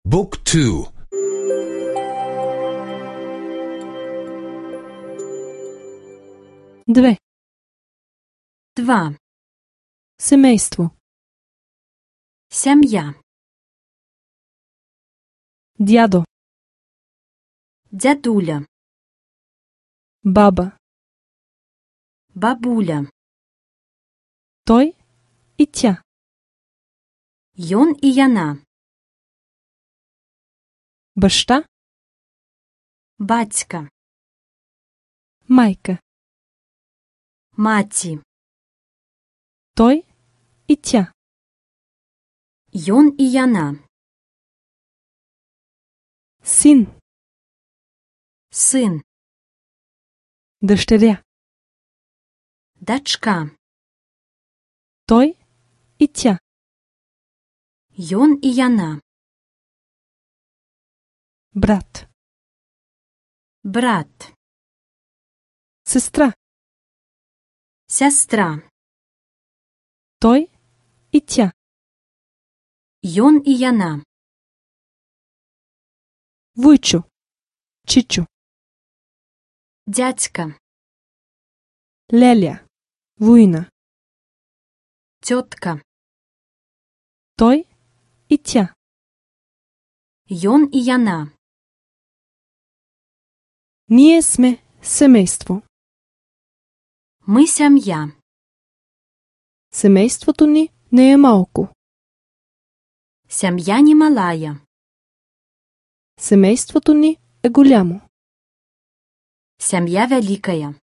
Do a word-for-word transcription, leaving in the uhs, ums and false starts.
بوك تو. Две. Два. Семейство. Сям'я. Дядо. Дядуля. Баба. Бабуля. Той и тя. Йон і яна. Баща. Батька. Майка. Маті. Той и тя. Йон і яна. Син. Син. Дъщеря. Дачка. Той и тя. Йон і яна. Брат. Брат. Сестра. Сестра. Той и тя. Йон і яна. Вуйчо. Чичо. Дядька. Леля. Вуйна. Тьотка. Той и тя. Йон і яна. Ние сме семейство. Ми сям'я. Семейството ни не е малко. Сям'я не малая. Семейството ни е голямо. Сям'я великая.